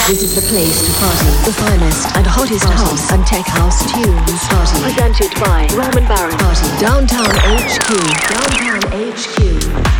This is the place to party. The finest and hottest house and tech house tunes. Party. Presented by Roman Baron. Party. Downtown HQ. Downtown HQ.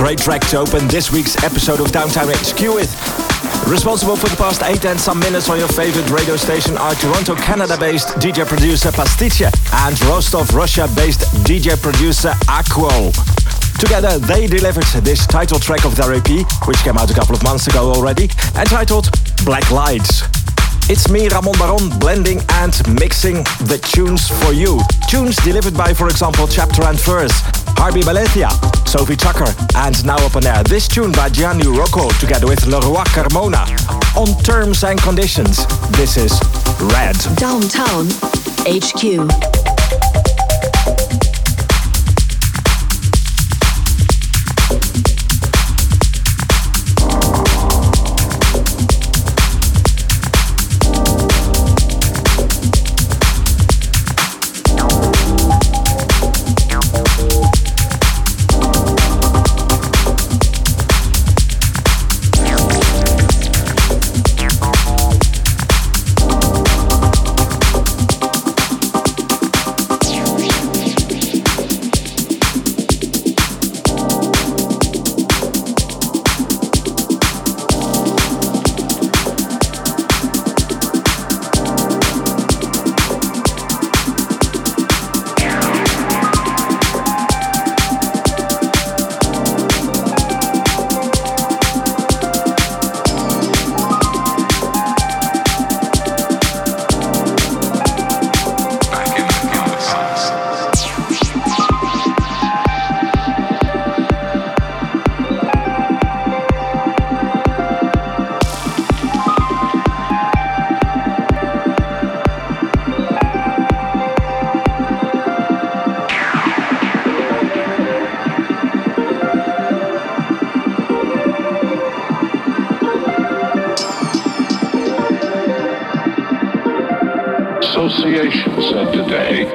great track to open this week's episode of Downtown HQ with. Responsible for the past 8 and some minutes on your favorite radio station are Toronto, Canada-based DJ producer Pastiche and Rostov, Russia-based DJ producer Aquo. Together, they delivered this title track of their EP, which came out a couple of months ago already, entitled Black Lights. It's me, Ramon Baron, blending and mixing the tunes for you. Tunes delivered by, for example, Chapter and Verse, Harvey Baletia, Sophie Tucker, and now up on air, this tune by Gianni Rocco together with Leroy Carmona. On Terms and Conditions, this is Red. Downtown HQ. Association said today,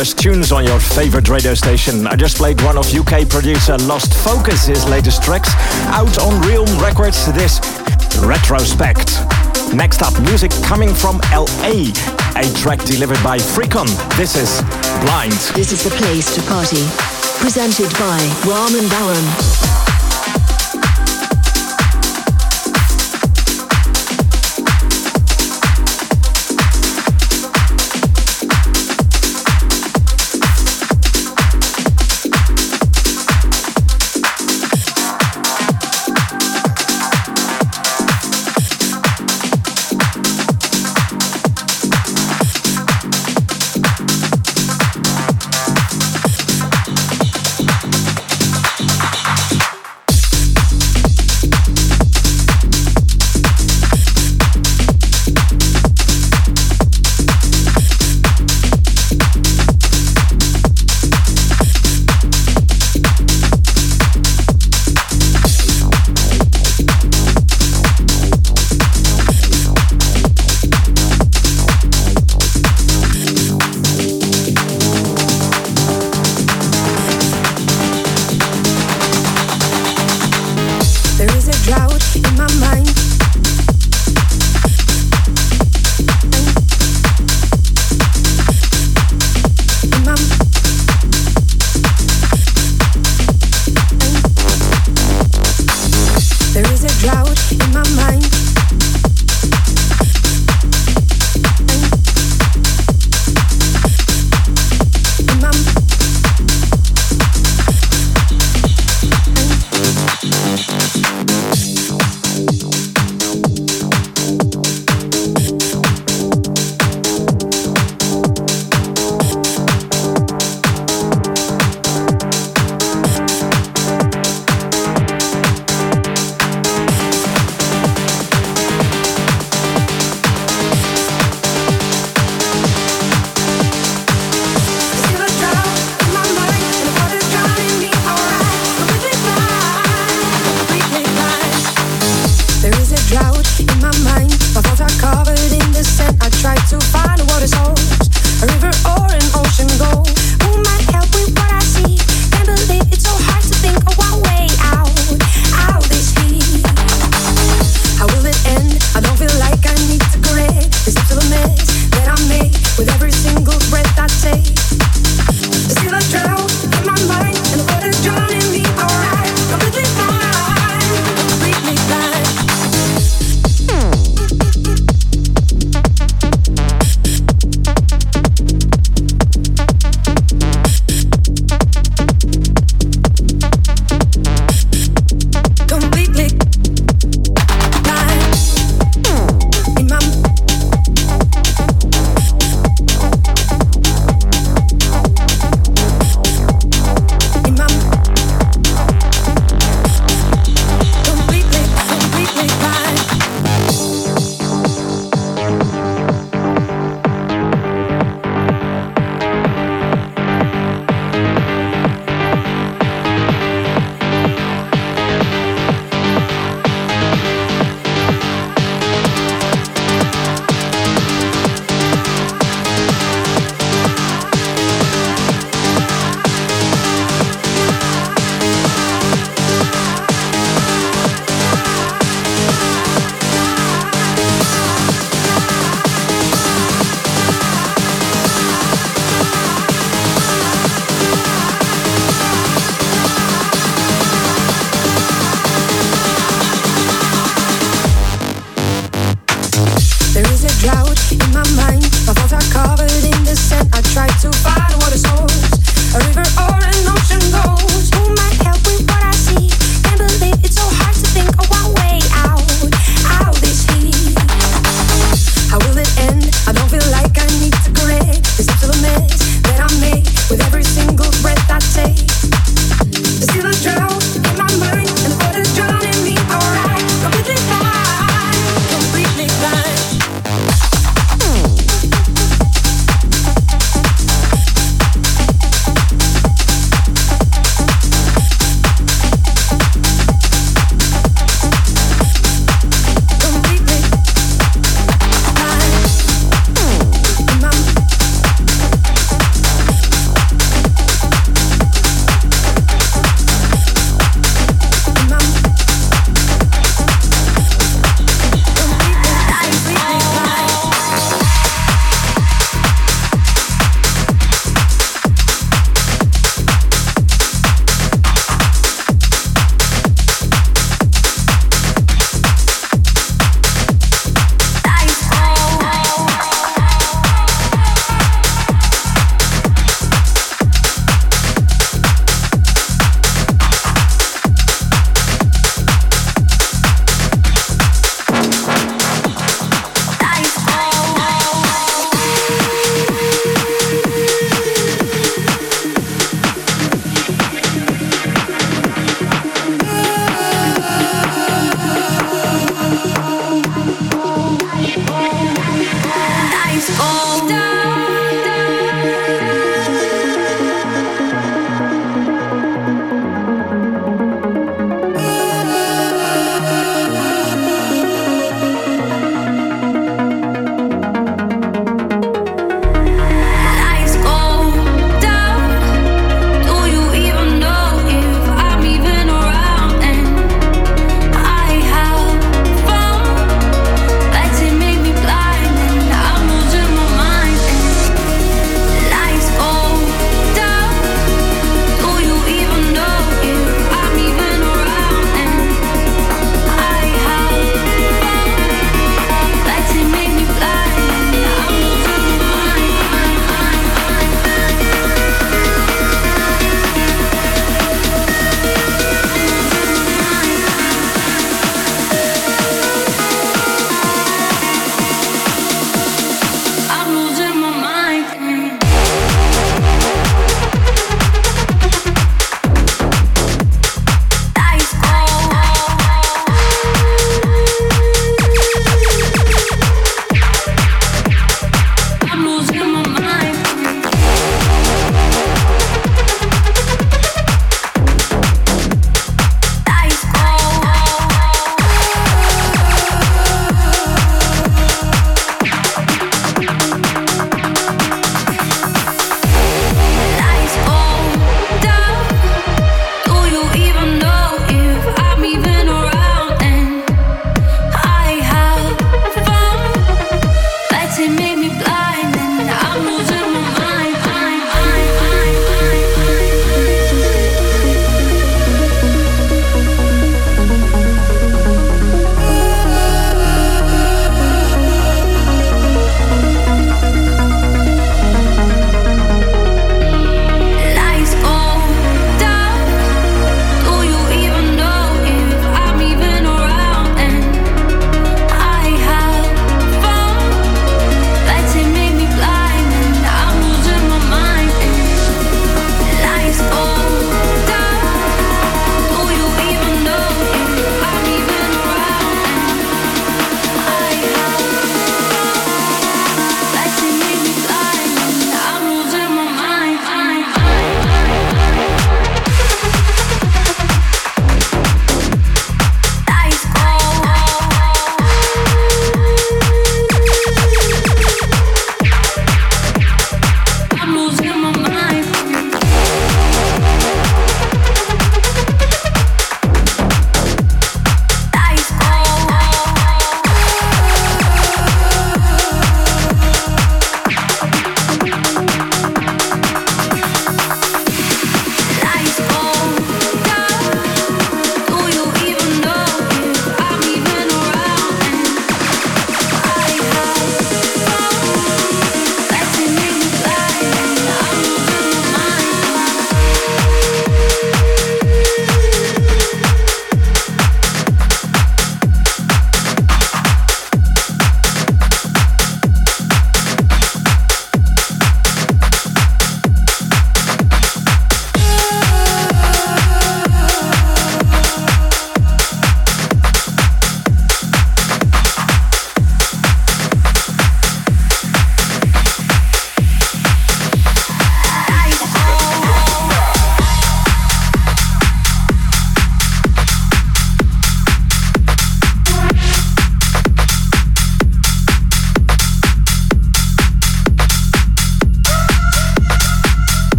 funkiest tunes on your favorite radio station. I just played one of UK producer Lost Focus, his latest tracks, out on Realm Records, this Retrospect. Next up, music coming from LA, a track delivered by Freakon. This is Blind. This is the place to party. Presented by Raman Baron.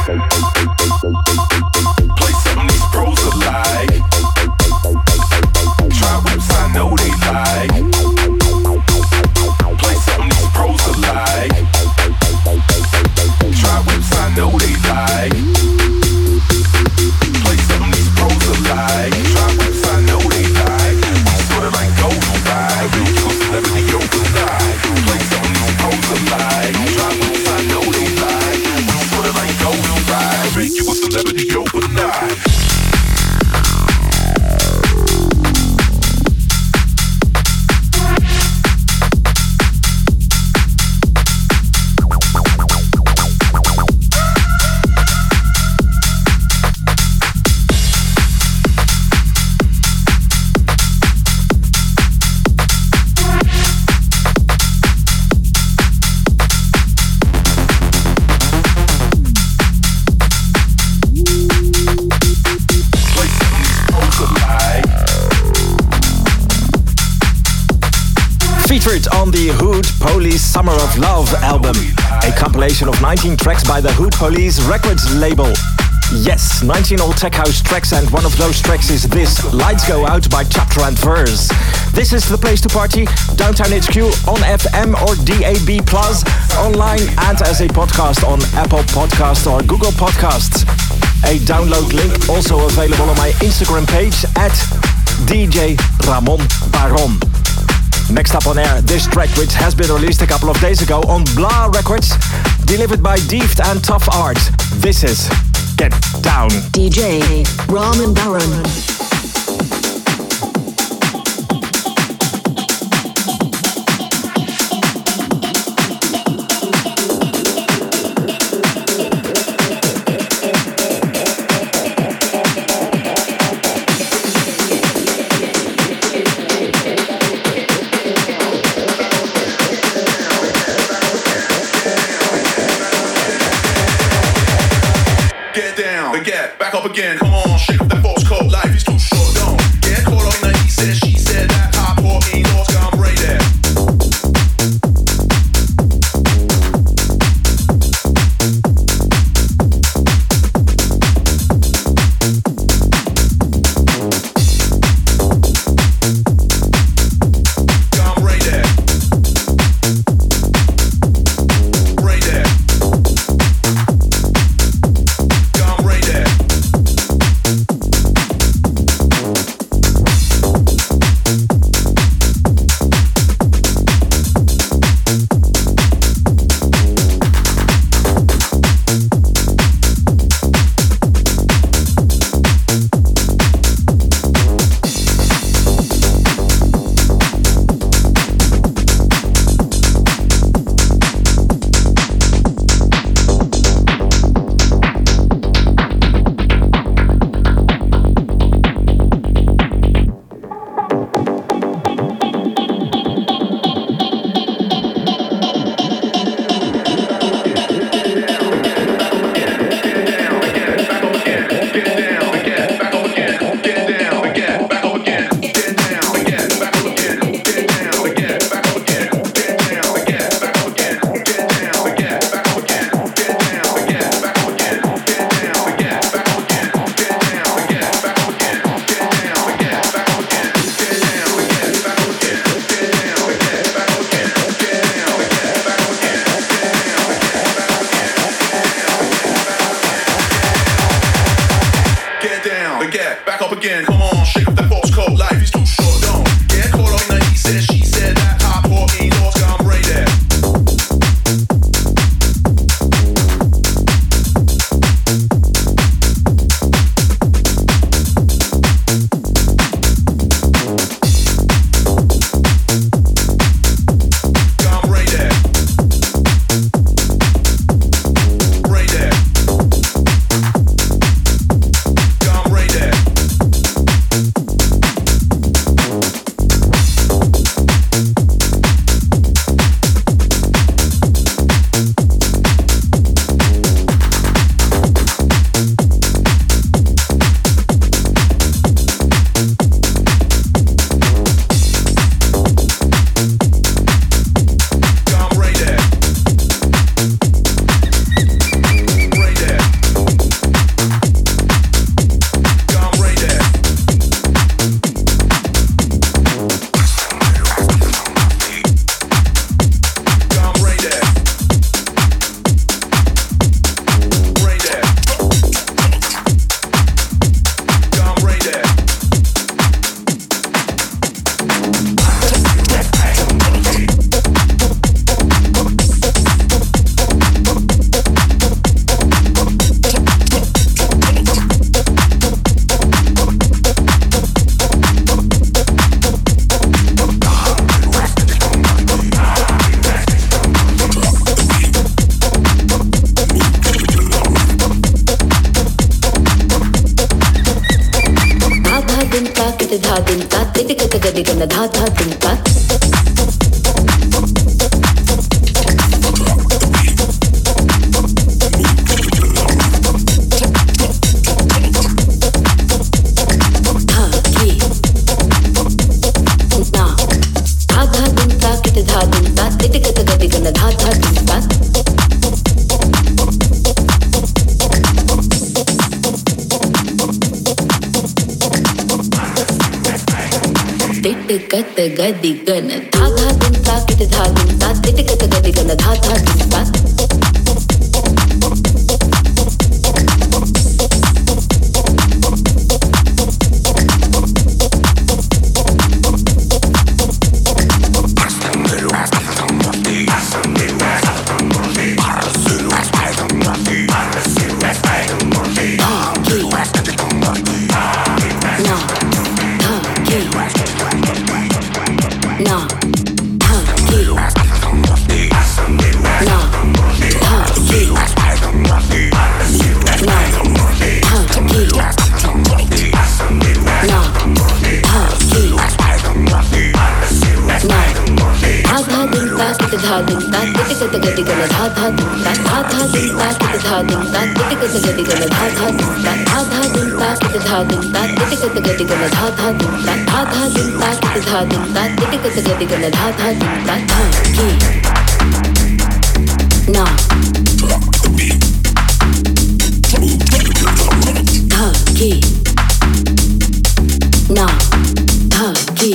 Featured on the Hood Police Summer of Love album, a compilation of 19 tracks by the Hood Police Records label. Yes, 19 old tech house tracks, and one of those tracks is this, Lights Go Out by Chapter and Verse. This is the place to party, Downtown HQ on FM or DAB+, online and as a podcast on Apple Podcasts or Google Podcasts. A download link also available on my Instagram page at DJ Ramon Baron. Next up on air, this track which has been released a couple of days ago on Blah Records, delivered by Deeft and Tough Art. This is Get Down. DJ Ramen Baron. Back up again, come on, shake up that false coat, life is too short, don't get caught up in the he said, she said, that hot pour me, North gone braid there. धा दिन ता तिट कत गदि gun धा धा दिन ता कत गदि gun धा धा दिन ता किट धा दिन ता तिट कत गदि गन धा धा दिन ता धा दिन ता तिट कत गदि गन धा धा दिन ता धा धा दिन ता किट धा दिन ता तिट कत गदि गन धा धा दिन ता धा धा दिन ता किट धा दिन ता तिट कत गदि गन धा धा दिन ता धा धा दिन ता किट धा दिन ता तिट कत गदि गन धा धा दिन ता धा की ना धा की ना धा की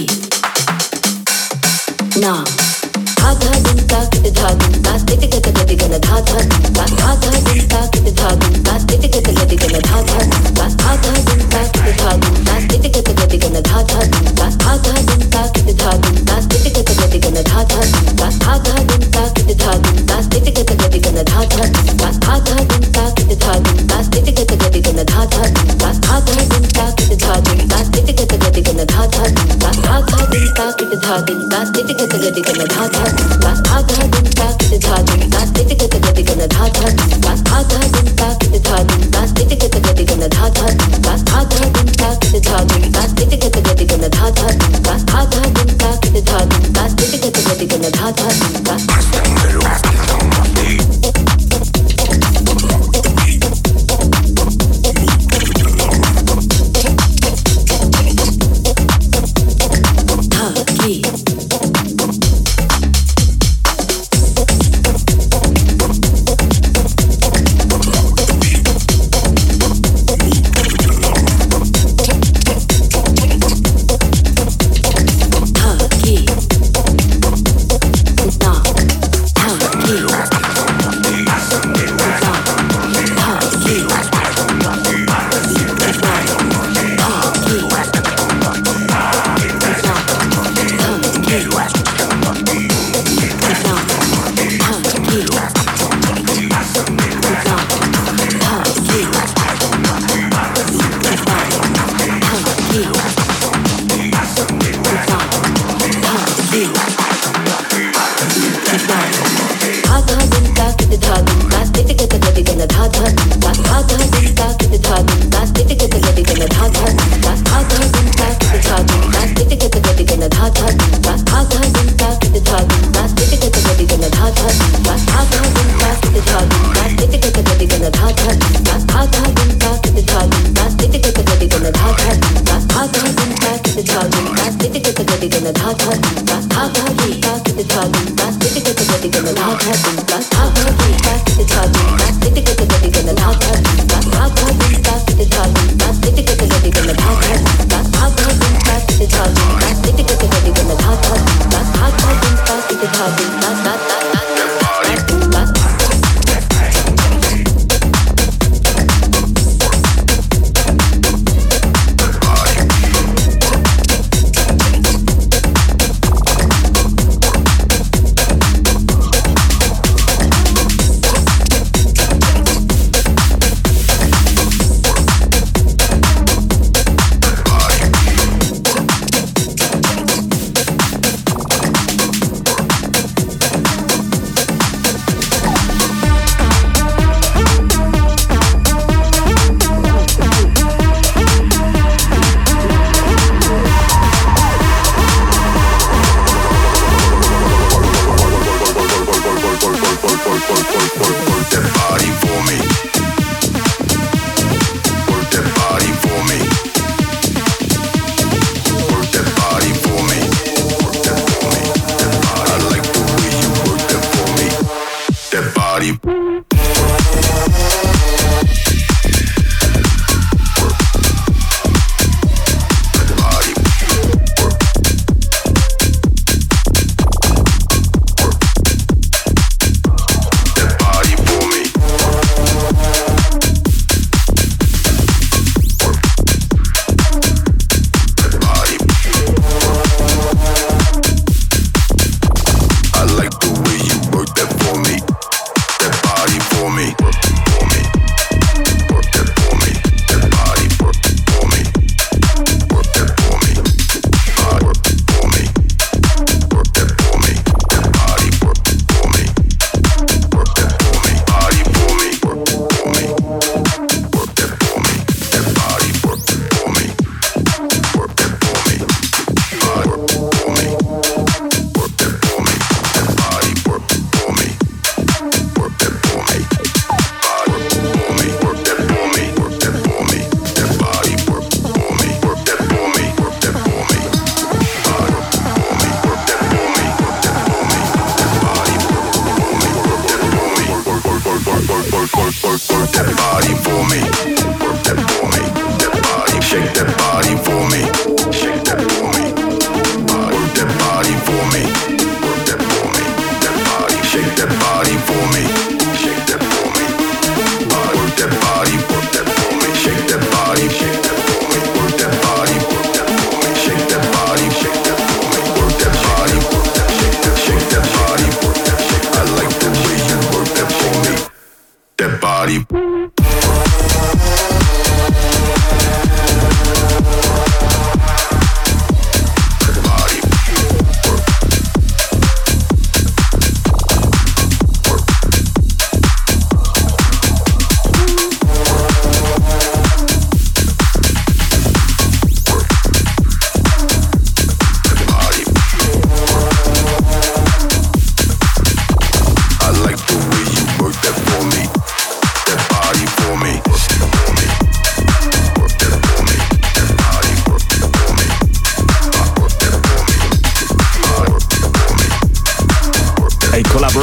ना धा दिन ता किट धा दिन ता तिट कत गदि गन धा धा दिन ता धा धा दिन ता किट धा दिन ता तिट कत गदि गन धा धा दिन ता धा धा दिन ता किट धा दिन ता तिट कत गदि गन धा धा दिन ता धा धा दिन ता किट धा दिन ता तिट कत गदि गन धा धा दिन ता धा धा दिन ता किट धा दिन ता तिट कत गदि गन धा धा दिन ता धा धा दिन ता किट धा दिन ता तिट कत गदि गन धा धा दिन ता धा धा दिन ता किट धा दिन ता तिट कत गदि गन धा धा दिन ता धा धा दिन ता किट धा दिन ता तिट कत गदि गन धा धा दिन ता धा धा दिन ता किट धा दिन ता तिट कत गदि गन धा धा दिन ता धा धा दिन ता किट धा दिन ता तिट कत गदि गन धा धा दिन ता धा धा दिन ता किट धा दिन ता तिट कत गदि गन धा धा दिन ता धा धा दिन ता किट धा दिन ता तिट कत गदि गन धा धा दिन ता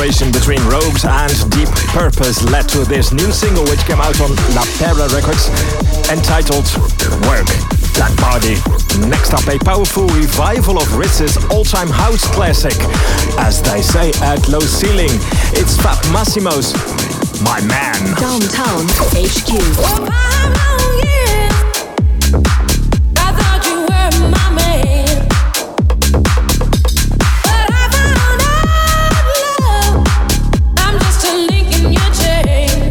collaboration between Rogues and Deep Purpose led to this new single which came out on La Perra Records, entitled Work That Body. Next up, a powerful revival of Ritz's all-time house classic, as they say at Low Ceiling. It's Fab Massimo's My Man. Downtown HQ. For 5 long years, I thought you were my man. But I found out, love, I'm just a link in your chain.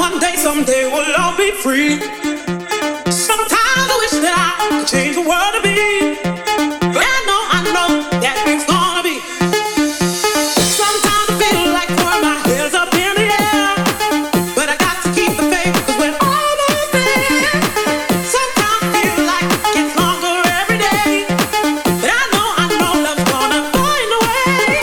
one day, someday we'll all be free. Sometimes I wish that I could change the world to be. But I know that it's gonna be. Sometimes I feel like throwing my hands up in the air, but I got to keep the faith, 'cause we're almost there. Sometimes I feel like it gets longer every day, but I know love's gonna find a way.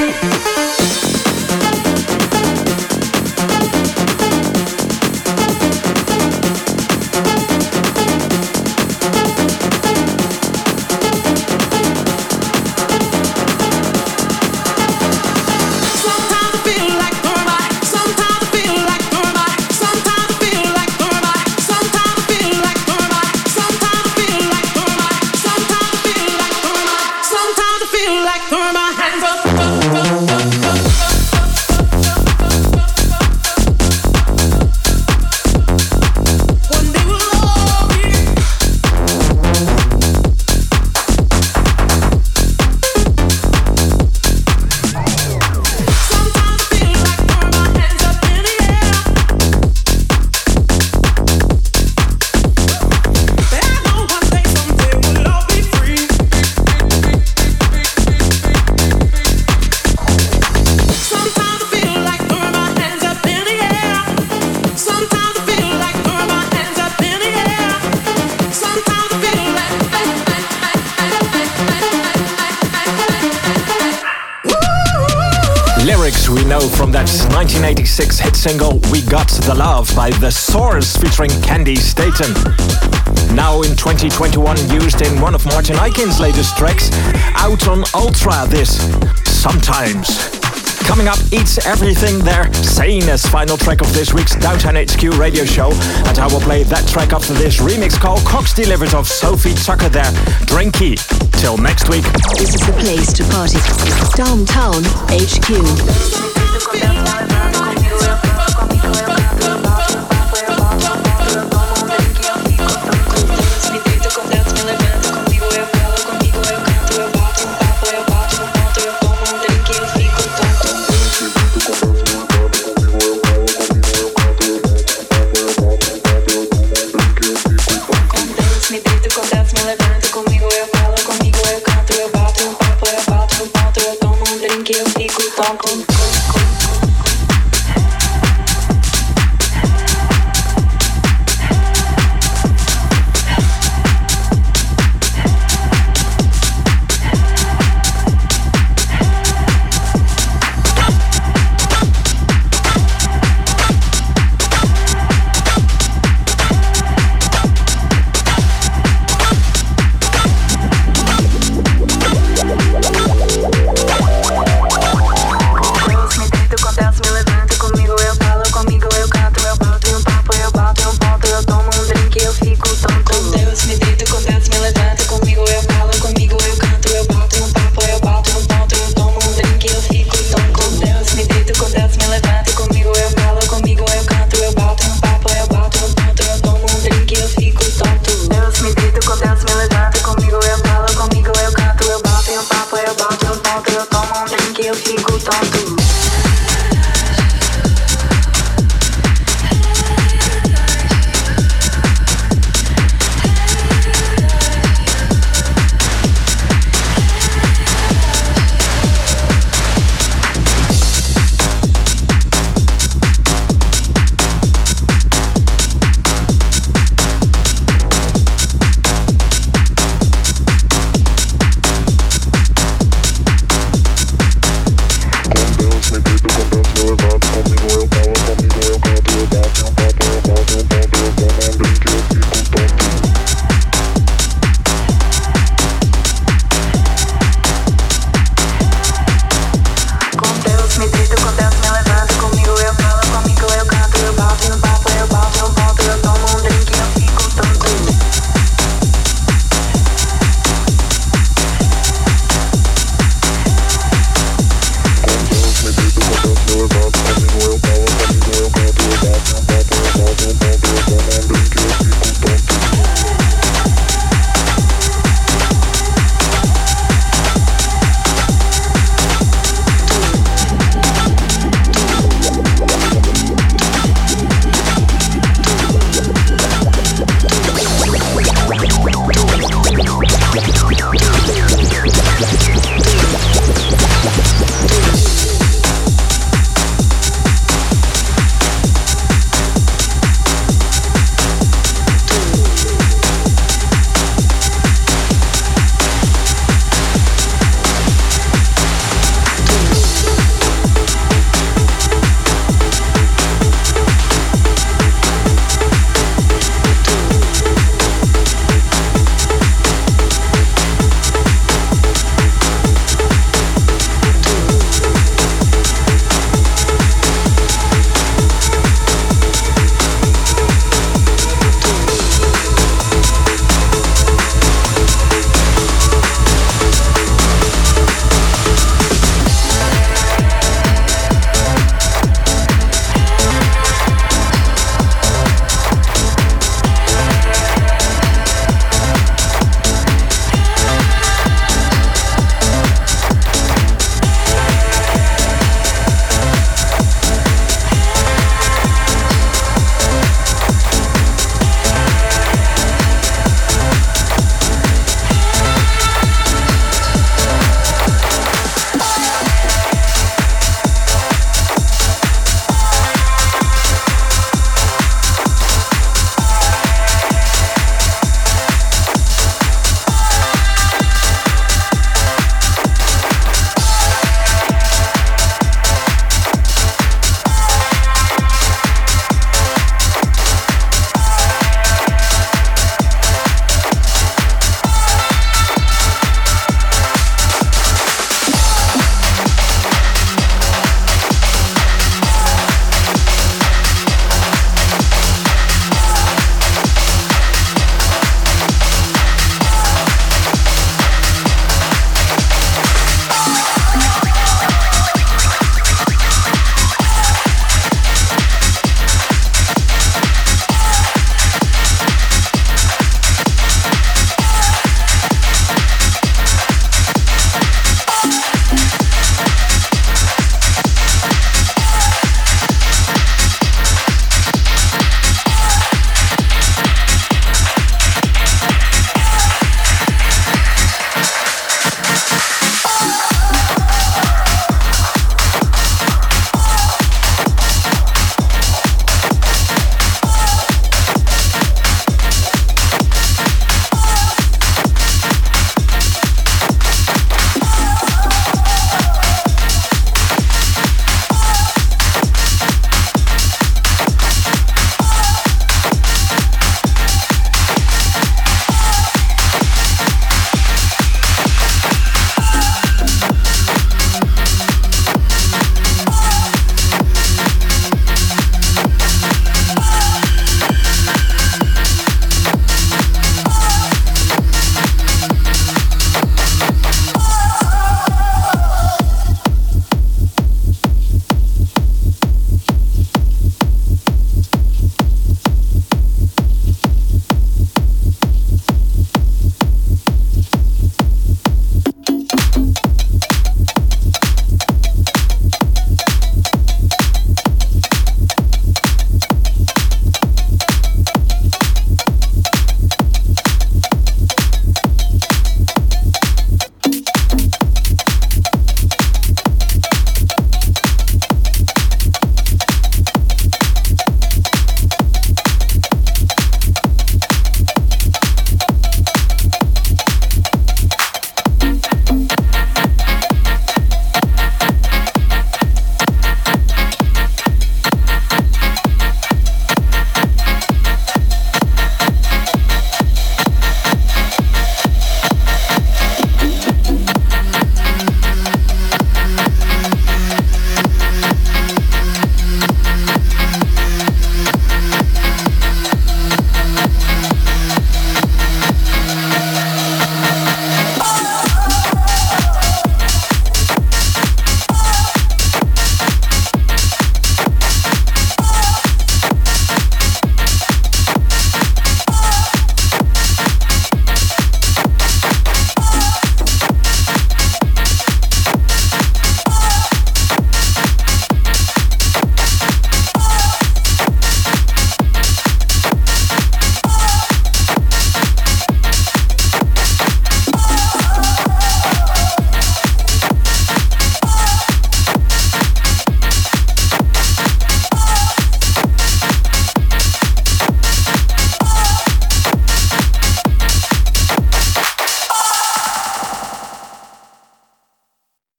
We know from that 1986 hit single We Got the Love by The Source featuring Candy Staten. Now in 2021 used in one of Martin Ikin's latest tracks, out on Ultra, this Sometimes. Coming up, Eats Everything there, Sane as final track of this week's Downtown HQ radio show, and I will play that track after this remix called Cox Delivered of Sophie Tucker there, Drinky. Till next week. This is the place to party. Downtown HQ.